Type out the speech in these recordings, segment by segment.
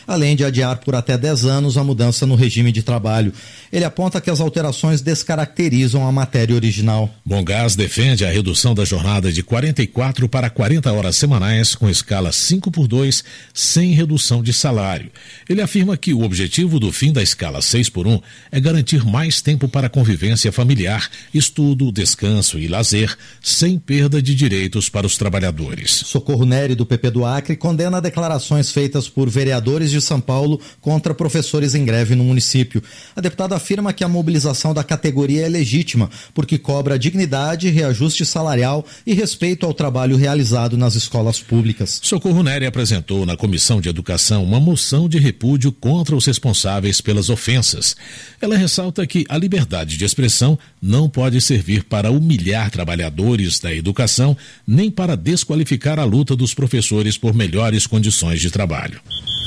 além de adiar por até 10 anos a mudança no regime de trabalho. Ele aponta que as alterações descaracterizam a matéria original. Bongás defende a redução da jornada de 44 para 40 horas semanais com escala 5x2, sem redução de salário. Ele afirma que o objetivo do fim da escala 6x1 é garantir mais tempo para convivência familiar, estudo, descanso e lazer, sem perda de direitos para os trabalhadores. Socorro Nery, do PP do Acre, condena declarações feitas por vereadores de São Paulo contra professores em greve no município. A deputada afirma que a mobilização da categoria é legítima, porque cobra dignidade, reajuste salarial e respeito ao trabalho realizado nas escolas públicas. Socorro Nery apresentou na Comissão de Educação uma moção de repúdio contra os responsáveis pelas ofensas. Ela ressalta que a liberdade de expressão não pode servir para humilhar trabalhadores da educação, nem para desqualificar a luta dos professores por melhores condições de trabalho.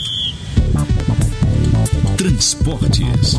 Transportes.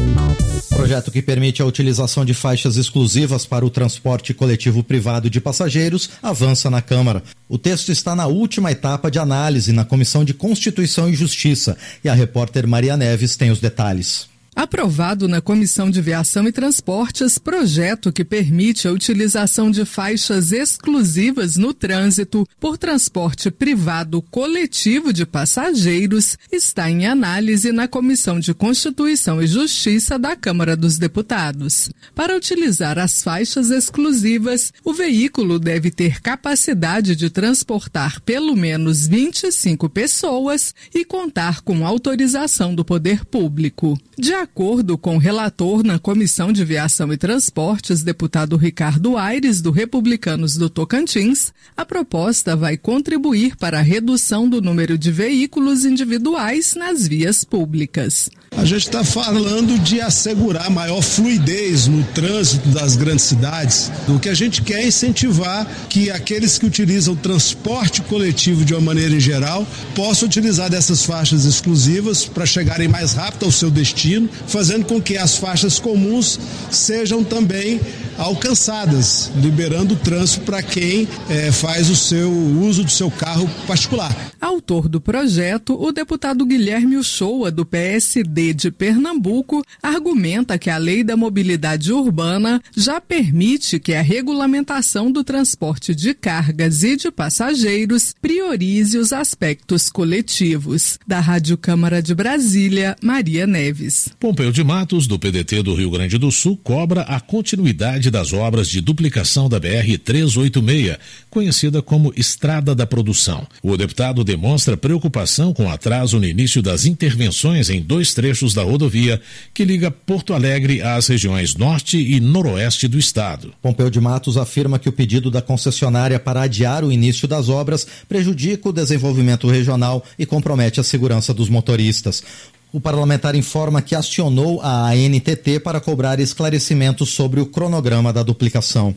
Projeto que permite a utilização de faixas exclusivas para o transporte coletivo privado de passageiros avança na Câmara. O texto está na última etapa de análise na Comissão de Constituição e Justiça e a repórter Maria Neves tem os detalhes. Aprovado na Comissão de Viação e Transportes, projeto que permite a utilização de faixas exclusivas no trânsito por transporte privado coletivo de passageiros está em análise na Comissão de Constituição e Justiça da Câmara dos Deputados. Para utilizar as faixas exclusivas, o veículo deve ter capacidade de transportar pelo menos 25 pessoas e contar com autorização do poder público. De acordo com o relator na Comissão de Viação e Transportes, deputado Ricardo Aires, do Republicanos do Tocantins, a proposta vai contribuir para a redução do número de veículos individuais nas vias públicas. A gente está falando de assegurar maior fluidez no trânsito das grandes cidades. O que a gente quer é incentivar que aqueles que utilizam o transporte coletivo de uma maneira em geral possam utilizar dessas faixas exclusivas para chegarem mais rápido ao seu destino, fazendo com que as faixas comuns sejam também alcançadas, liberando o trânsito para quem faz o uso do seu carro particular. Autor do projeto, o deputado Guilherme Uchoa, do PSD de Pernambuco, argumenta que a Lei da Mobilidade Urbana já permite que a regulamentação do transporte de cargas e de passageiros priorize os aspectos coletivos. Da Rádio Câmara de Brasília, Maria Neves. Pompeu de Matos, do PDT do Rio Grande do Sul, cobra a continuidade das obras de duplicação da BR-386, conhecida como Estrada da Produção. O deputado demonstra preocupação com o atraso no início das intervenções em 2 trechos da rodovia que liga Porto Alegre às regiões norte e noroeste do estado. Pompeu de Matos afirma que o pedido da concessionária para adiar o início das obras prejudica o desenvolvimento regional e compromete a segurança dos motoristas. O parlamentar informa que acionou a ANTT para cobrar esclarecimentos sobre o cronograma da duplicação.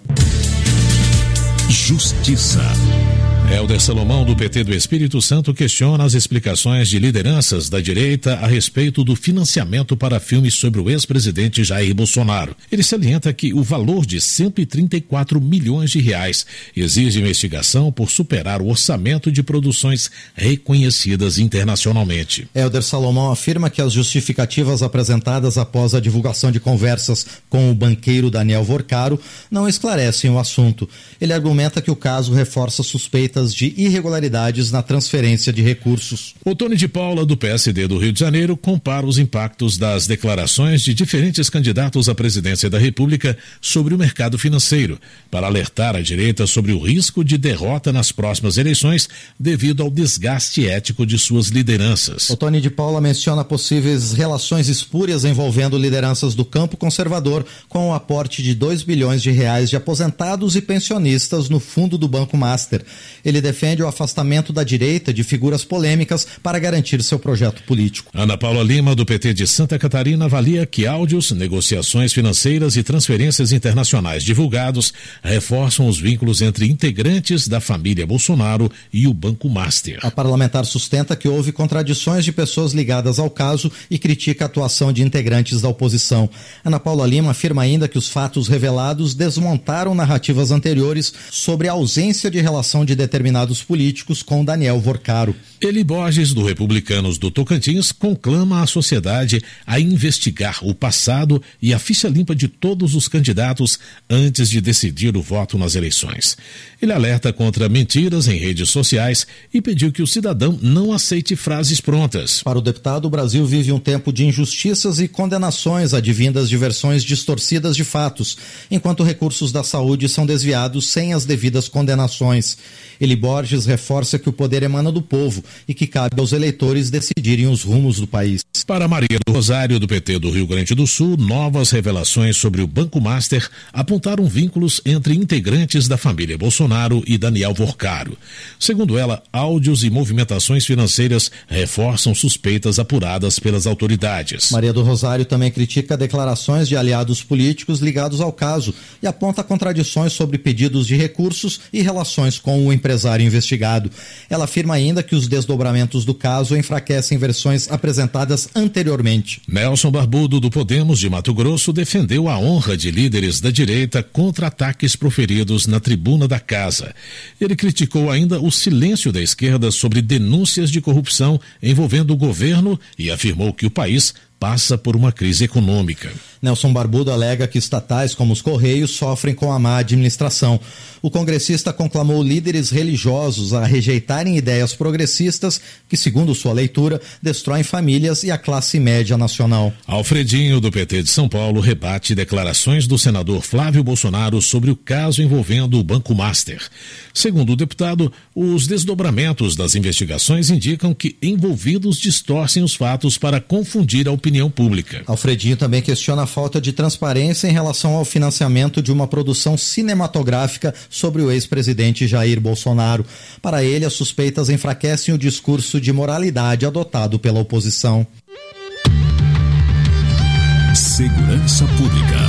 Justiça. Helder Salomão, do PT do Espírito Santo, questiona as explicações de lideranças da direita a respeito do financiamento para filmes sobre o ex-presidente Jair Bolsonaro. Ele salienta que o valor de 134 milhões de reais exige investigação por superar o orçamento de produções reconhecidas internacionalmente. Helder Salomão afirma que as justificativas apresentadas após a divulgação de conversas com o banqueiro Daniel Vorcaro não esclarecem o assunto. Ele argumenta que o caso reforça suspeitas de irregularidades na transferência de recursos. O Tony de Paula, do PSD do Rio de Janeiro, compara os impactos das declarações de diferentes candidatos à presidência da República sobre o mercado financeiro, para alertar a direita sobre o risco de derrota nas próximas eleições devido ao desgaste ético de suas lideranças. O Tony de Paula menciona possíveis relações espúrias envolvendo lideranças do campo conservador com o aporte de 2 bilhões de reais de aposentados e pensionistas no fundo do Banco Master. Ele defende o afastamento da direita de figuras polêmicas para garantir seu projeto político. Ana Paula Lima, do PT de Santa Catarina, avalia que áudios, negociações financeiras e transferências internacionais divulgados reforçam os vínculos entre integrantes da família Bolsonaro e o Banco Master. A parlamentar sustenta que houve contradições de pessoas ligadas ao caso e critica a atuação de integrantes da oposição. Ana Paula Lima afirma ainda que os fatos revelados desmontaram narrativas anteriores sobre a ausência de relação de determinados determinados políticos com Daniel Vorcaro. Eli Borges, do Republicanos do Tocantins, conclama a sociedade a investigar o passado e a ficha limpa de todos os candidatos antes de decidir o voto nas eleições. Ele alerta contra mentiras em redes sociais e pediu que o cidadão não aceite frases prontas. Para o deputado, o Brasil vive um tempo de injustiças e condenações advindas de versões distorcidas de fatos, enquanto recursos da saúde são desviados sem as devidas condenações. Eli Borges reforça que o poder emana do povo e que cabe aos eleitores decidirem os rumos do país. Para Maria do Rosário, do PT do Rio Grande do Sul, novas revelações sobre o Banco Master apontaram vínculos entre integrantes da família Bolsonaro e Daniel Vorcaro. Segundo ela, áudios e movimentações financeiras reforçam suspeitas apuradas pelas autoridades. Maria do Rosário também critica declarações de aliados políticos ligados ao caso e aponta contradições sobre pedidos de recursos e relações com o empresário investigado. Ela afirma ainda que os desdobramentos do caso enfraquecem versões apresentadas anteriormente. Nelson Barbudo, do Podemos de Mato Grosso, defendeu a honra de líderes da direita contra ataques proferidos na tribuna da casa. Ele criticou ainda o silêncio da esquerda sobre denúncias de corrupção envolvendo o governo e afirmou que o país passa por uma crise econômica. Nelson Barbudo alega que estatais como os Correios sofrem com a má administração. O congressista conclamou líderes religiosos a rejeitarem ideias progressistas que, segundo sua leitura, destroem famílias e a classe média nacional. Alfredinho, do PT de São Paulo, rebate declarações do senador Flávio Bolsonaro sobre o caso envolvendo o Banco Master. Segundo o deputado, os desdobramentos das investigações indicam que envolvidos distorcem os fatos para confundir a opinião pública. Alfredinho também questiona a falta de transparência em relação ao financiamento de uma produção cinematográfica sobre o ex-presidente Jair Bolsonaro. Para ele, as suspeitas enfraquecem o discurso de moralidade adotado pela oposição. Segurança Pública.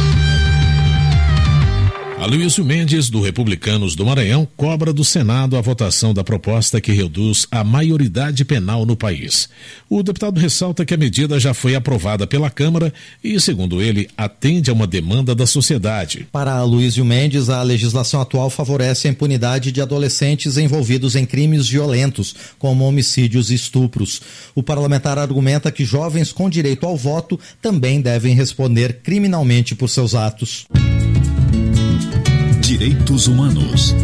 Aloysio Mendes, do Republicanos do Maranhão, cobra do Senado a votação da proposta que reduz a maioridade penal no país. O deputado ressalta que a medida já foi aprovada pela Câmara e, segundo ele, atende a uma demanda da sociedade. Para Aloysio Mendes, a legislação atual favorece a impunidade de adolescentes envolvidos em crimes violentos, como homicídios e estupros. O parlamentar argumenta que jovens com direito ao voto também devem responder criminalmente por seus atos. Direitos Humanos.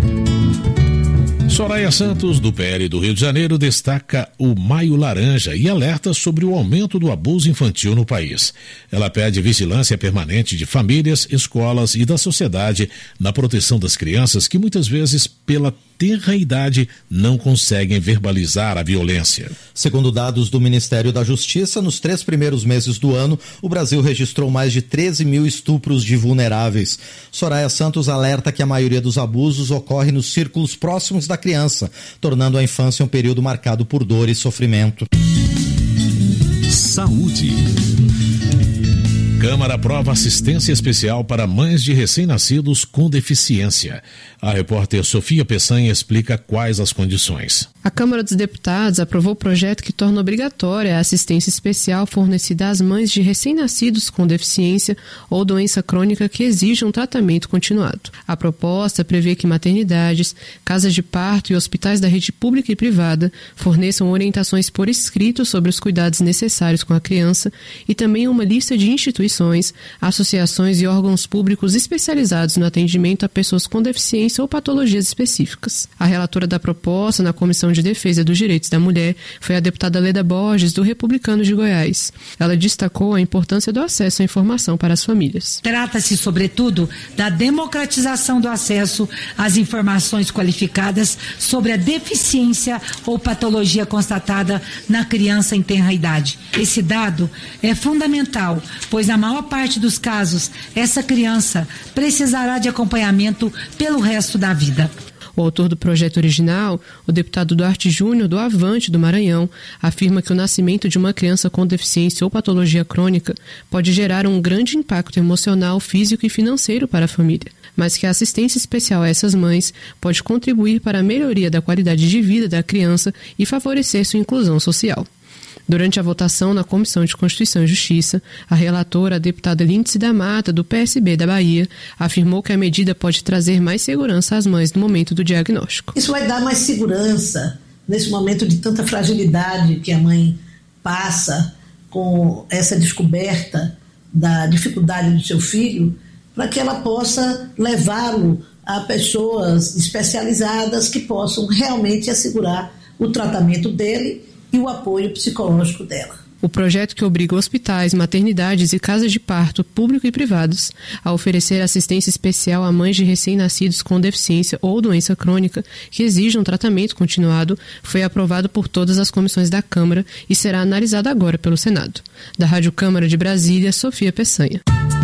Soraya Santos, do PL do Rio de Janeiro, destaca o Maio Laranja e alerta sobre o aumento do abuso infantil no país. Ela pede vigilância permanente de famílias, escolas e da sociedade na proteção das crianças que muitas vezes, pela tenra idade, não conseguem verbalizar a violência. Segundo dados do Ministério da Justiça, nos 3 primeiros meses do ano, o Brasil registrou mais de 13 mil estupros de vulneráveis. Soraya Santos alerta que a maioria dos abusos ocorre nos círculos próximos da criança, tornando a infância um período marcado por dor e sofrimento. Saúde. Câmara aprova assistência especial para mães de recém-nascidos com deficiência. A repórter Sofia Peçanha explica quais as condições. A Câmara dos Deputados aprovou o projeto que torna obrigatória a assistência especial fornecida às mães de recém-nascidos com deficiência ou doença crônica que exijam tratamento continuado. A proposta prevê que maternidades, casas de parto e hospitais da rede pública e privada forneçam orientações por escrito sobre os cuidados necessários com a criança e também uma lista de instituições, associações e órgãos públicos especializados no atendimento a pessoas com deficiência ou patologias específicas. A relatora da proposta na Comissão de Defesa dos Direitos da Mulher foi a deputada Leda Borges, do Republicanos de Goiás. Ela destacou a importância do acesso à informação para as famílias. Trata-se, sobretudo, da democratização do acesso às informações qualificadas sobre a deficiência ou patologia constatada na criança em tenra idade. Esse dado é fundamental, pois na maior parte dos casos, essa criança precisará de acompanhamento pelo resto da vida. O autor do projeto original, o deputado Duarte Júnior, do Avante do Maranhão, afirma que o nascimento de uma criança com deficiência ou patologia crônica pode gerar um grande impacto emocional, físico e financeiro para a família, mas que a assistência especial a essas mães pode contribuir para a melhoria da qualidade de vida da criança e favorecer sua inclusão social. Durante a votação na Comissão de Constituição e Justiça, a relatora, a deputada Lindsay da Mata, do PSB da Bahia, afirmou que a medida pode trazer mais segurança às mães no momento do diagnóstico. Isso vai dar mais segurança nesse momento de tanta fragilidade que a mãe passa com essa descoberta da dificuldade do seu filho, para que ela possa levá-lo a pessoas especializadas que possam realmente assegurar o tratamento dele e o apoio psicológico dela. O projeto que obriga hospitais, maternidades e casas de parto, público e privados, a oferecer assistência especial a mães de recém-nascidos com deficiência ou doença crônica que exijam tratamento continuado, foi aprovado por todas as comissões da Câmara e será analisado agora pelo Senado. Da Rádio Câmara de Brasília, Sofia Peçanha.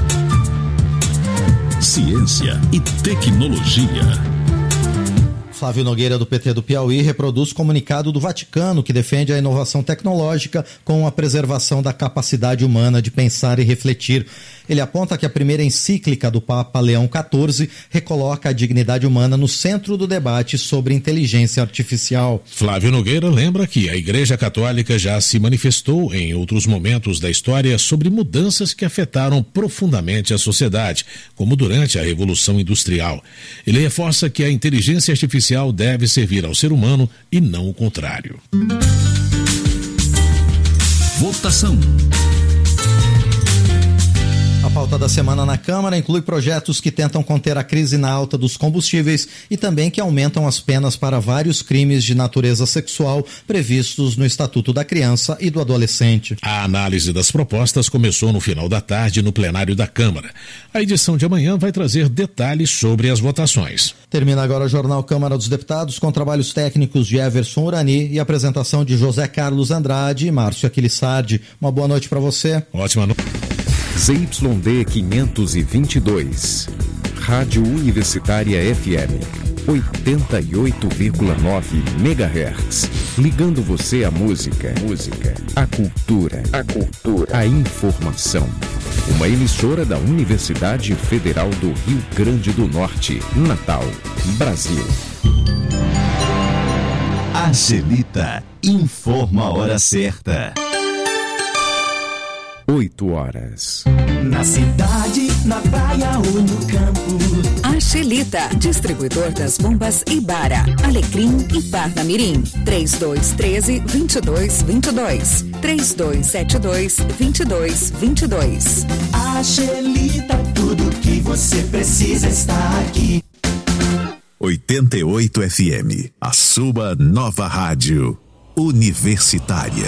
Ciência e tecnologia. Flávio Nogueira, do PT do Piauí, reproduz comunicado do Vaticano que defende a inovação tecnológica com a preservação da capacidade humana de pensar e refletir. Ele aponta que a primeira encíclica do Papa Leão XIV recoloca a dignidade humana no centro do debate sobre inteligência artificial. Flávio Nogueira lembra que a Igreja Católica já se manifestou em outros momentos da história sobre mudanças que afetaram profundamente a sociedade, como durante a Revolução Industrial. Ele reforça que a inteligência artificial deve servir ao ser humano e não o contrário. Votação. A pauta da semana na Câmara inclui projetos que tentam conter a crise na alta dos combustíveis e também que aumentam as penas para vários crimes de natureza sexual previstos no Estatuto da Criança e do Adolescente. A análise das propostas começou no final da tarde no plenário da Câmara. A edição de amanhã vai trazer detalhes sobre as votações. Termina agora o Jornal Câmara dos Deputados com trabalhos técnicos de Everson Urani e apresentação de José Carlos Andrade e Márcio Aquilissardi. Uma boa noite para você. Ótima noite. ZYD 522, Rádio Universitária FM, 88,9 MHz, ligando você à música, à cultura, à informação. Uma emissora da Universidade Federal do Rio Grande do Norte, Natal, Brasil. Angelita informa a hora certa. 8 horas. Na cidade, na praia ou no campo. Angelita, distribuidor das bombas Ibara, Alecrim e Parnamirim. 3213-2222. 3272-2222. Angelita, tudo que você precisa está aqui. 88 FM, a sua nova rádio universitária.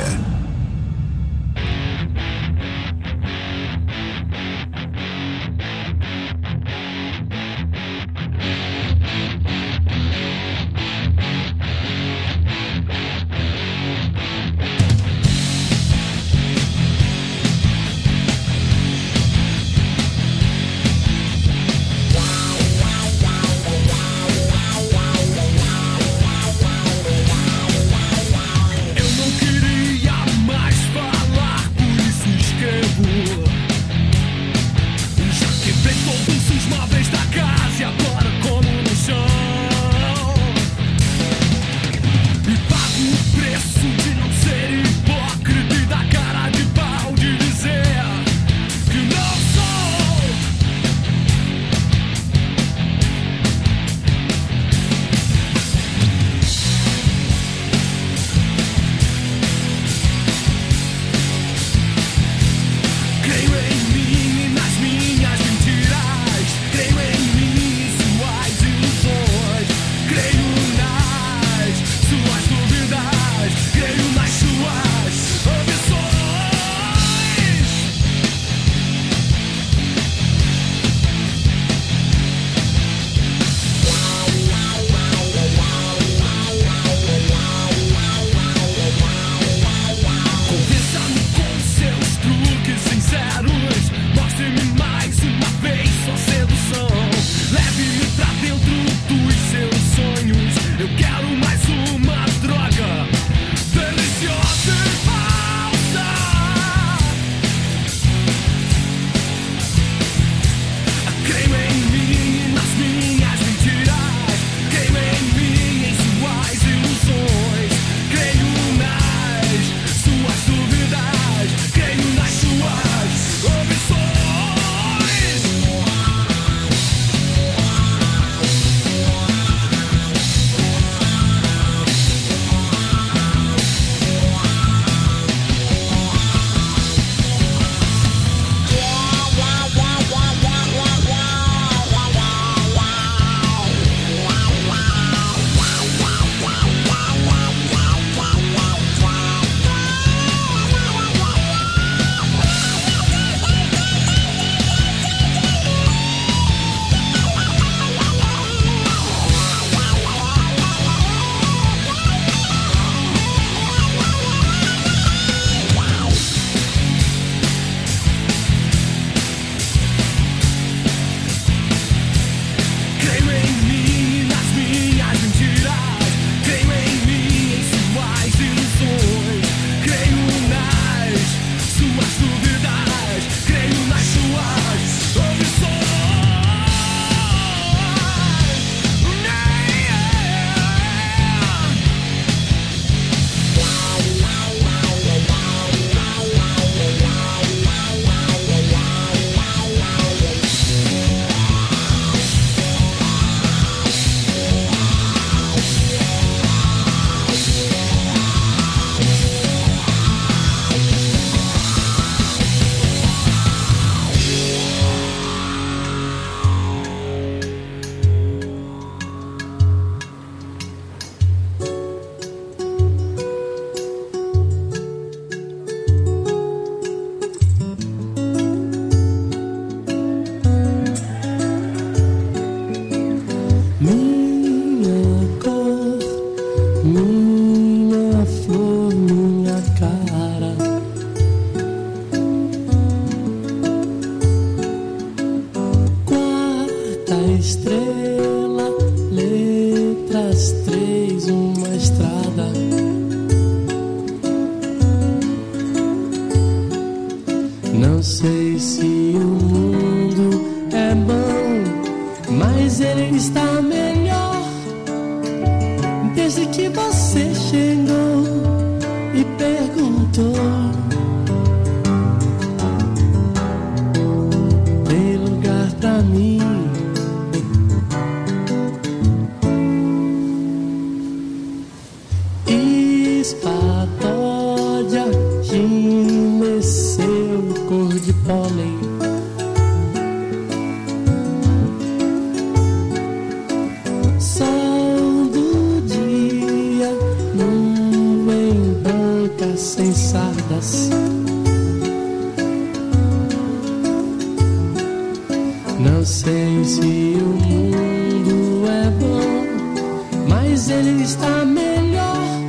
Não sei se o mundo é bom, mas ele está melhor desde que você chegou e perguntou. Tem lugar pra mim? Espatódia, gineceu, cor de pólen. Sol do dia, nuvem branca sem sardas. Não sei se o mundo é bom, mas ele está melhor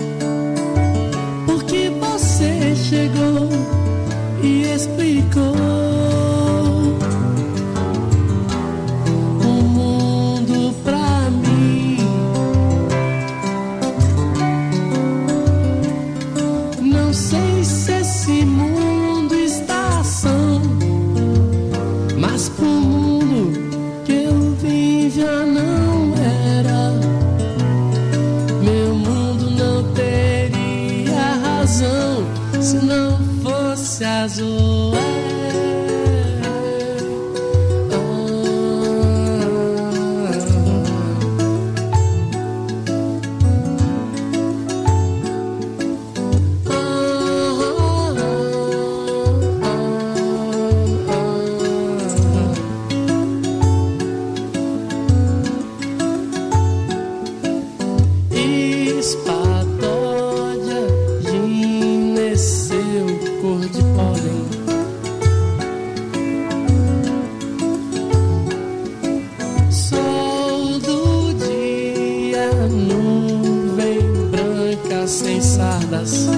porque você chegou e explicou. O mundo pra mim. Não sei se esse mundo está são, mas pro mundo que eu vim já não era. Meu mundo não teria razão se não fosse azul. Espatódia, gineceu, cor de pólen. Sol do dia, nuvem branca sem sardas.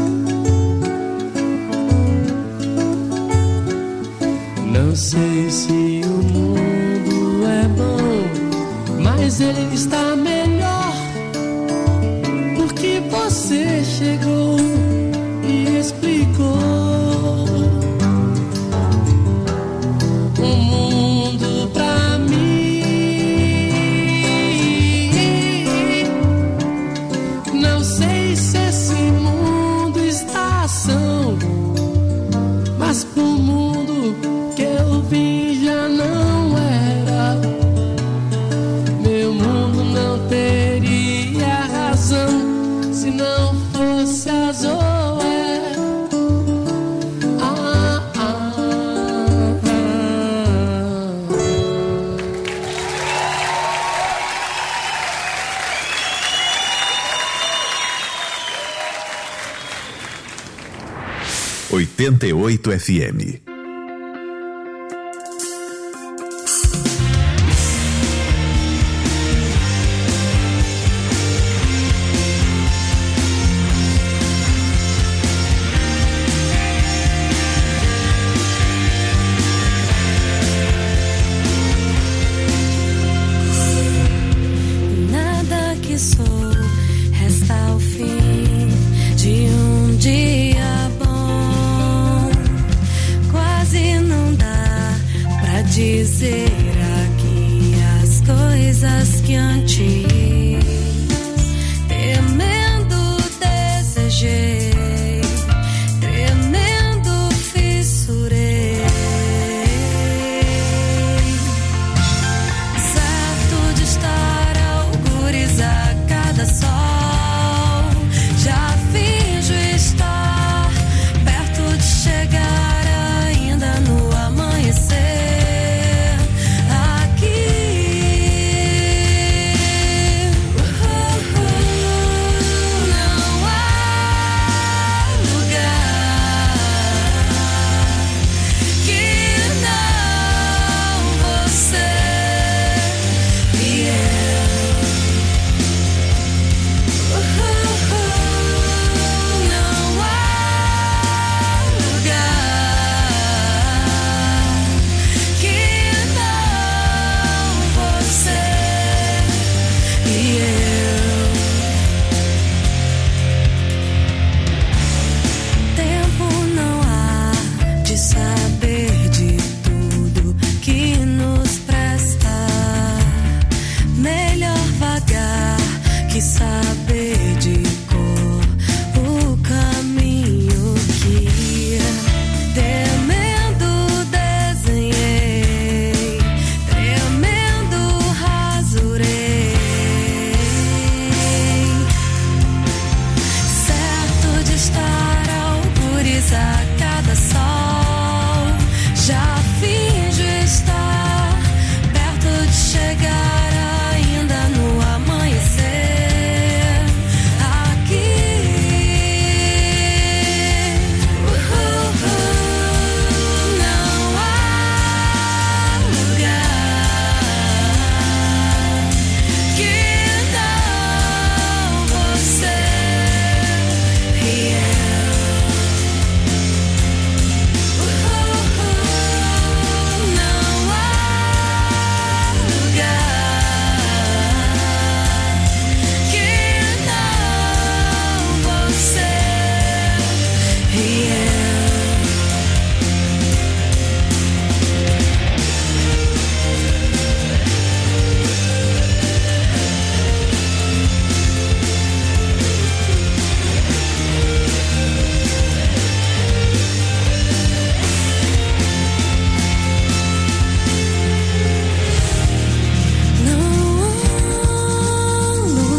Não sei se o mundo é bom, mas ele está melhor porque você chegou e explicou. O mundo pra mim. Não sei se esse mundo está ação, mas pro mundo que eu vim já não era. Meu mundo não teria razão se não fosse azul. É 88 FM. Nada que sou resta ao fim de um dia bom. a cada sol. Já finge estar perto de chegar ainda no amanhecer. Aqui não há lugar que não você e eu. Não há lugar que não você e eu. Não há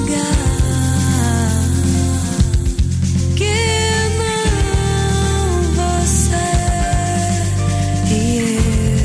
lugar que não você e eu.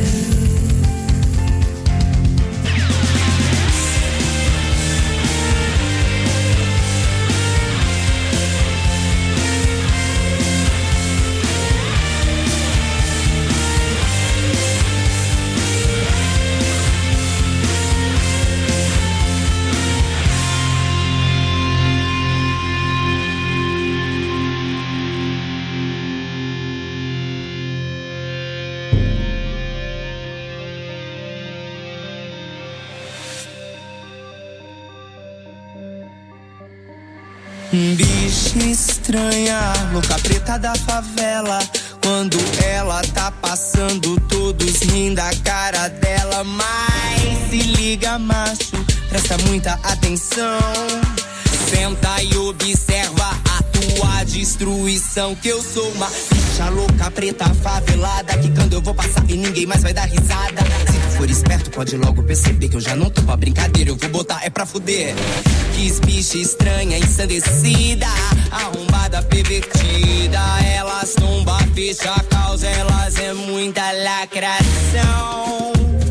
Bicha estranha, louca preta da favela. Quando ela tá passando, todos riem da cara dela. Mas se liga, macho, presta muita atenção. Senta e observa a tua destruição. Que eu sou uma bicha louca preta favelada, que quando eu vou passar e ninguém mais vai dar risada. Se tu for esperto, pode logo perceber que eu já não tô pra brincadeira, eu vou botar é pra fuder. Que bicha estranha, ensandecida, arrombada, pervertida. Elas tomba, fecha a causa, elas é muita lacração.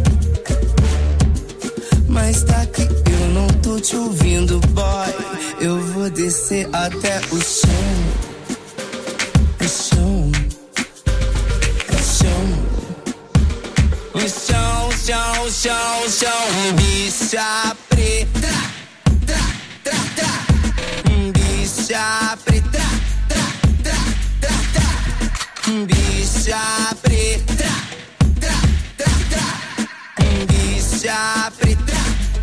Mas tá que eu não tô te ouvindo, boy. Eu vou descer até o chão. O chão. O chão. O chão, chão, chão, chão. Bicha preta. Bicha preta, bicha preta, bicha preta.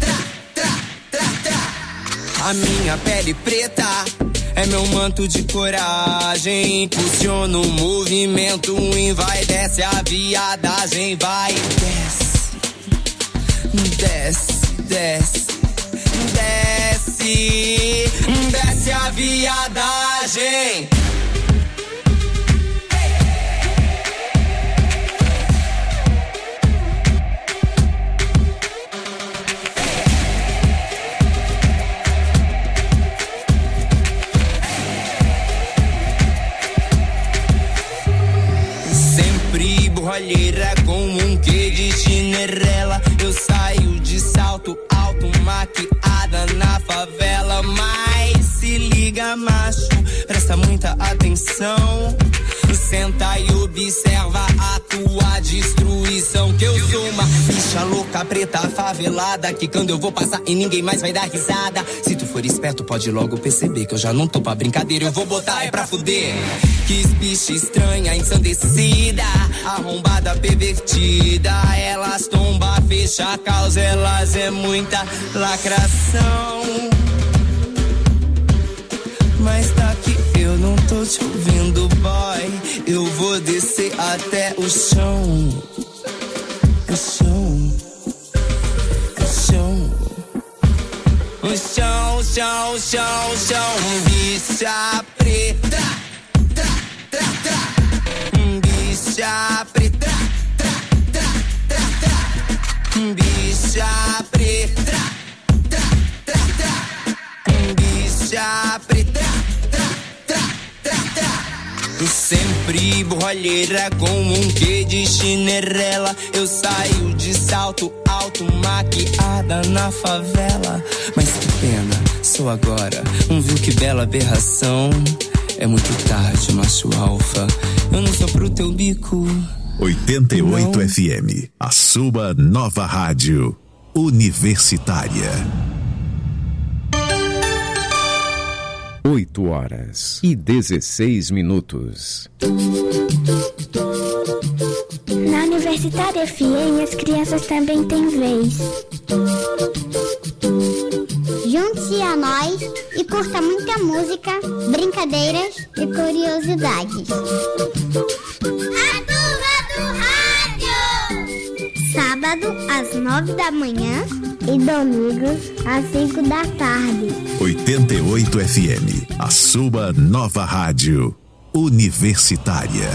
A minha pele preta é meu manto de coragem. Impulsiono o movimento, vai, desce a viadagem. Vai, desce, desce, desce, desce, desce a viadagem. Sempre borralheira com um quê de Cinderela. Eu saio de salto alto, maquiada na favela. Mas se liga, macho, presta muita atenção. Senta e observa a tua destruição. Que eu sou uma bicha louca preta favelada, que quando eu vou passar e ninguém mais vai dar risada. Se tu for esperto, pode logo perceber que eu já não tô pra brincadeira, eu vou botar é pra fuder. Que bicha estranha, ensandecida, arrombada, pervertida. Elas tomba, fecha a causa, elas é muita lacração. Mas tá que eu não tô te ouvindo, boy. Eu vou descer até o chão. O chão. O chão. O chão, chão, chão, chão. Bicha preta. Bicha preta. Bicha preta. Bicha preta. Tu sempre de borralheira com um quê de Cinderela. Eu saio de salto alto, maquiada na favela. Mas que pena, sou agora viu que bela aberração. É muito tarde, macho alfa, eu não sou pro teu bico. 88 não. FM, a sua nova rádio universitária. 8h16. Na Universitária FM, as crianças também têm vez. Junte-se a nós e curta muita música, brincadeiras e curiosidades. A Turma do Rádio! Sábado às 9 da manhã e domingo às 5 da tarde. 88 FM, a sua nova rádio universitária.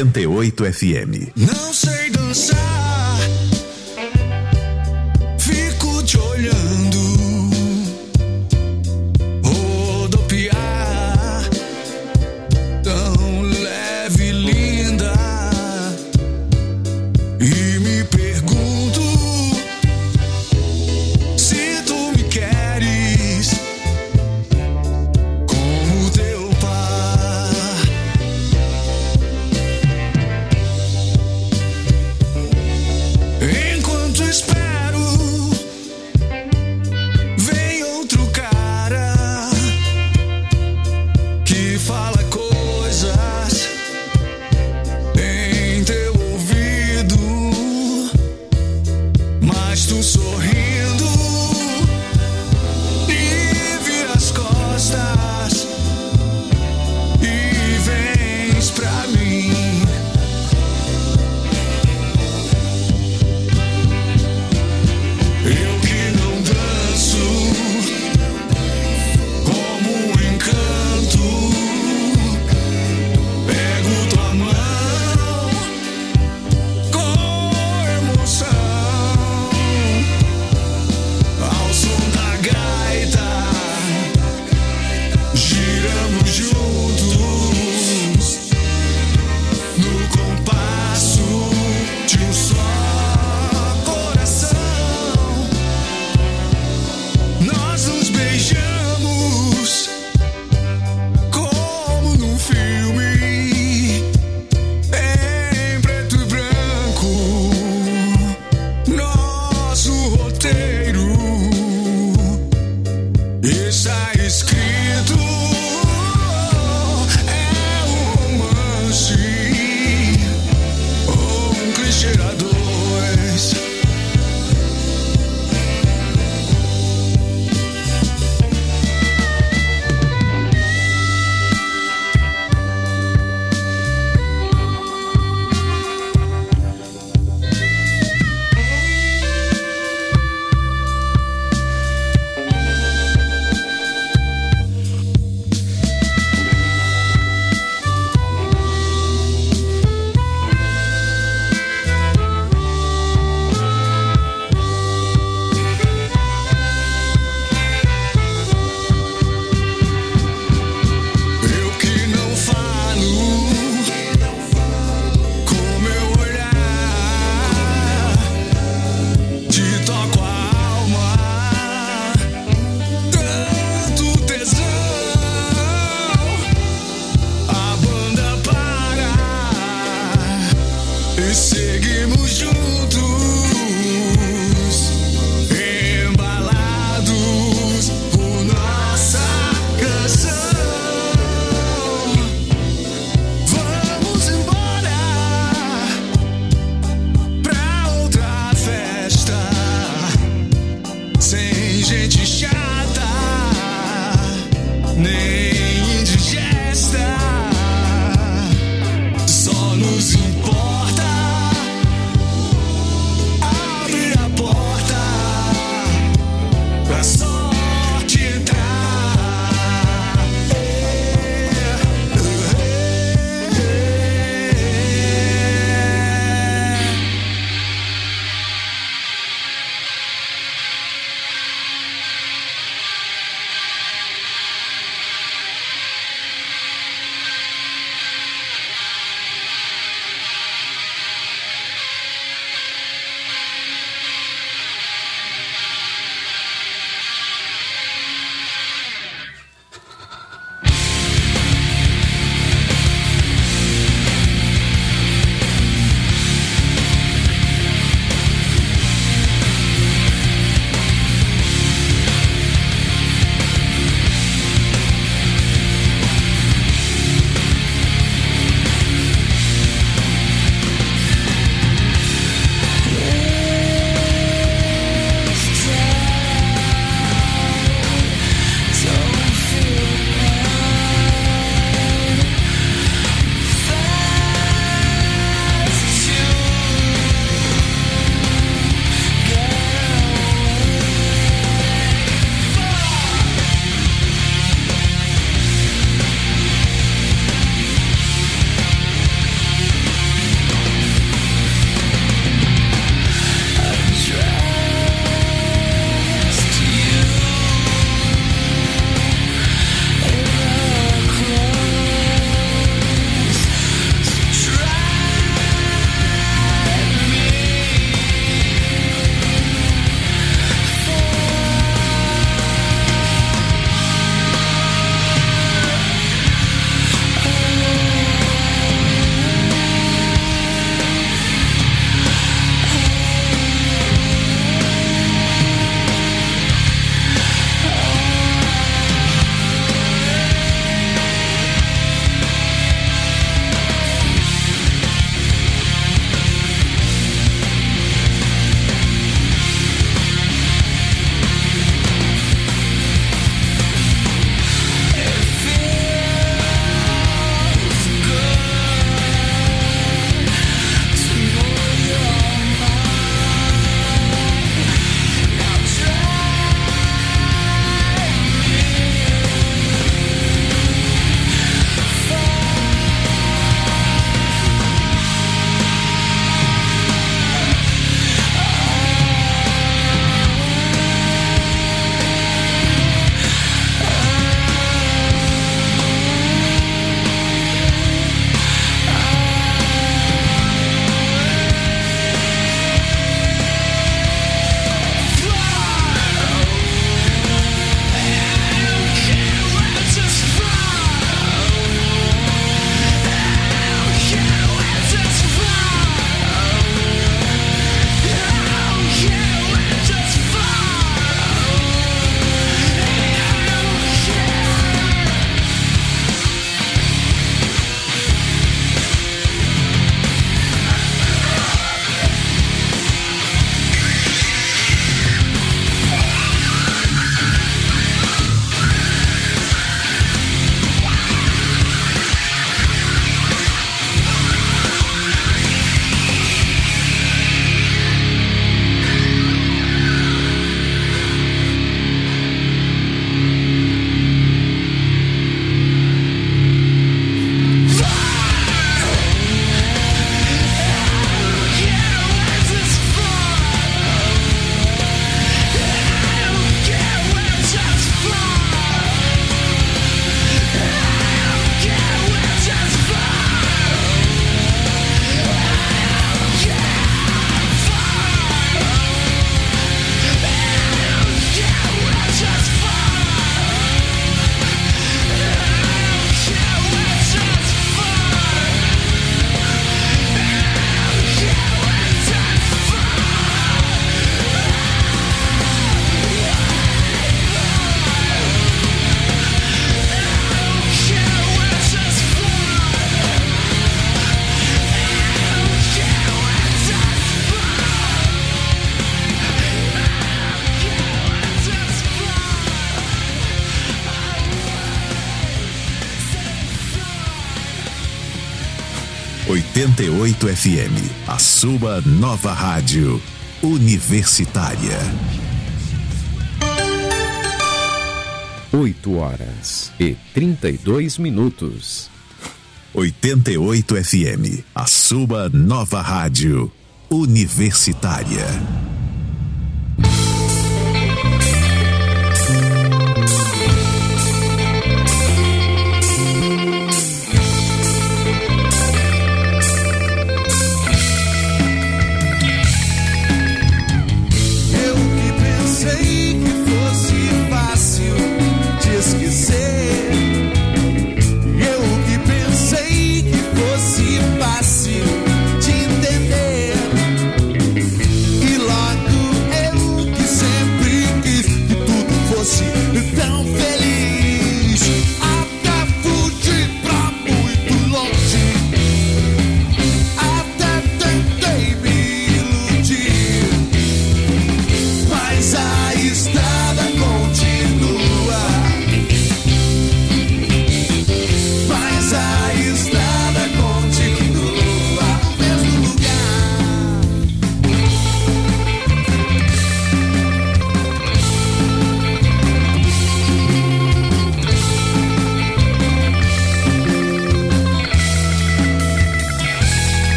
88 FM. Não sei dançar, fico te olhando, rodopiar, tão leve e linda, e me pergunto se tu me queres como teu par. Enquanto espero, vem outro cara que fala coisas em teu ouvido, mas tu sorrindo e vira as costas e vens pra mim. Eu que não danço como um encanto, pego tua mão com emoção, ao som da gaita, giramos juntos no compasso de um só coração. Nós nos beijamos como num filme em preto e branco. Nosso roteiro está escrito, é um romance ou um clichê a dois. Eu que não falo com meu olhar, te toco a alma, tanto tesão. A banda para e seguimos juntos, embalados por nossa canção. Vamos embora pra outra festa, sem gente chata, nem indigesta. Só nos importa abrir a porta pra sorte entrar. 88 FM, a sua nova rádio universitária. 8h32. 88 FM, a sua nova rádio universitária. Fácil de entender, e logo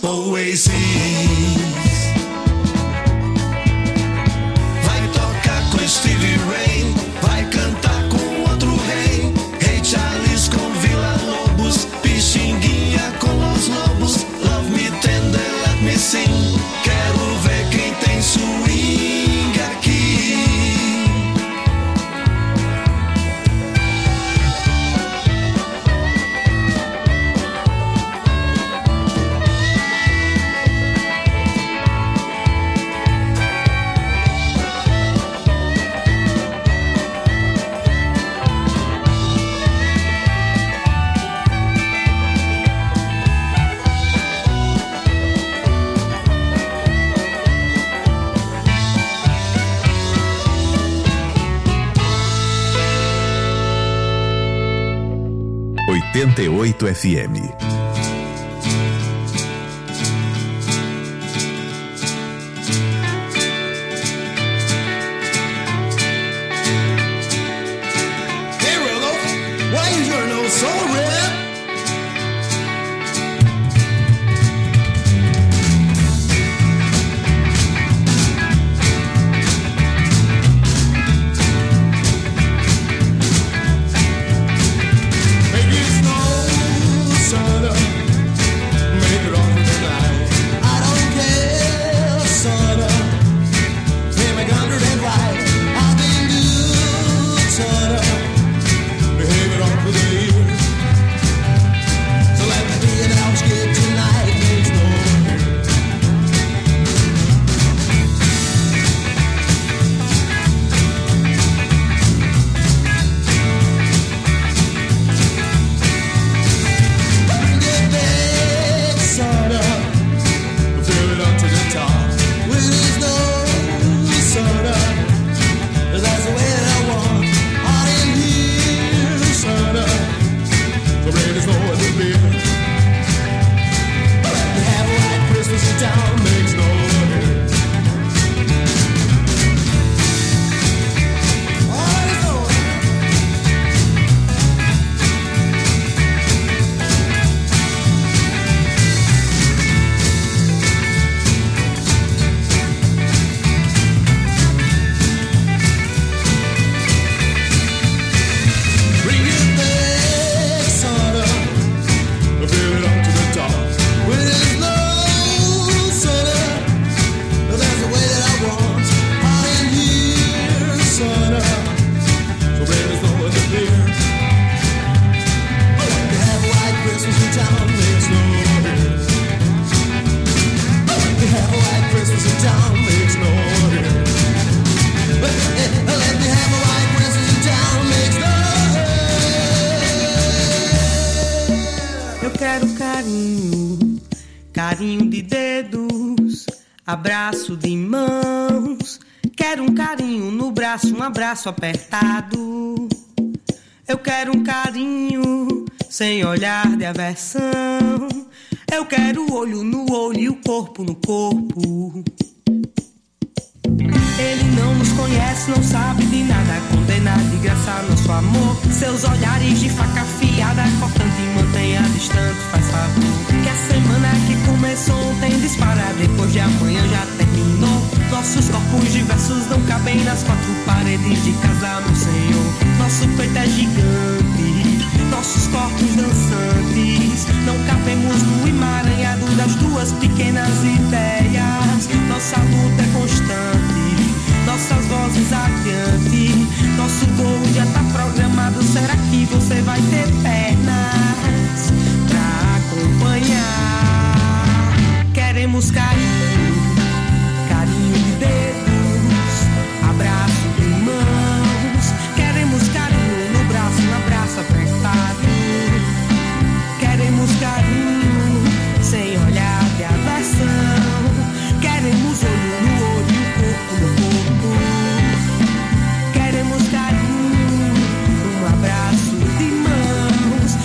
Oasis. Vai tocar com Stevie Ray, vai cantar com outro rei. Ray Charles com Vila Lobos, Pixinguinha com Los Lobos. Love me tender, let me sing. Quero ver quem tem swing aqui. FM. Hey Rolo, why is your nose so red? Carinho de dedos, abraço de mãos. Quero um carinho no braço, um abraço apertado. Eu quero um carinho sem olhar de aversão. Eu quero o olho no olho e o corpo no corpo. Ele não nos conhece, não sabe de nada. Condenar de graça nosso amor. Seus olhares de faca afiada, cortante e mantenha distante, faz favor. Que a semana que começou ontem dispara, depois de amanhã já terminou. Nossos corpos diversos não cabem nas quatro paredes de casa, meu Senhor. Nosso peito é gigante, nossos corpos dançantes. Não cabemos no emaranhado das duas pequenas ideias. Nossa luta é constante, nossas vozes adiante. Nosso voo já tá programado. Será que você vai ter pernas pra acompanhar? Queremos carinho, carinho de dedos, abraço de mãos. Queremos carinho no braço, um abraço apertado. Queremos carinho sem olhar de aversão. Queremos olho no olho, corpo no corpo. Queremos carinho, um abraço de mãos.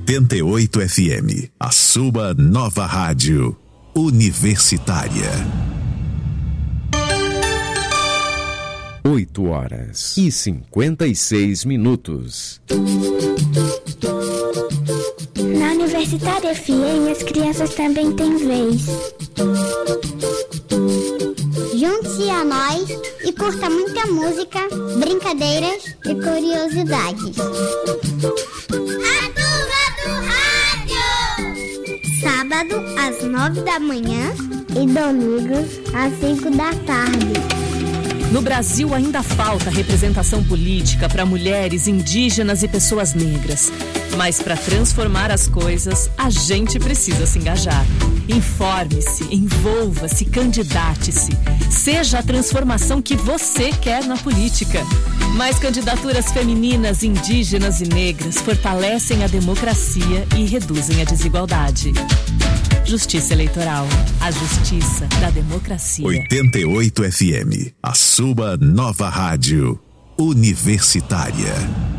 88 FM, a sua nova rádio universitária. 8h56. Na Universitária FM, as crianças também têm vez. Junte-se a nós e curta muita música, brincadeiras e curiosidades. A Turma do Rádio! Sábado, às 9 da manhã e domingos, às 5 da tarde. No Brasil ainda falta representação política para mulheres, indígenas e pessoas negras. Mas para transformar as coisas, a gente precisa se engajar. Informe-se, envolva-se, candidate-se. Seja a transformação que você quer na política. Mais candidaturas femininas, indígenas e negras fortalecem a democracia e reduzem a desigualdade. Justiça Eleitoral, a justiça da democracia. 88 FM, a sua nova rádio universitária.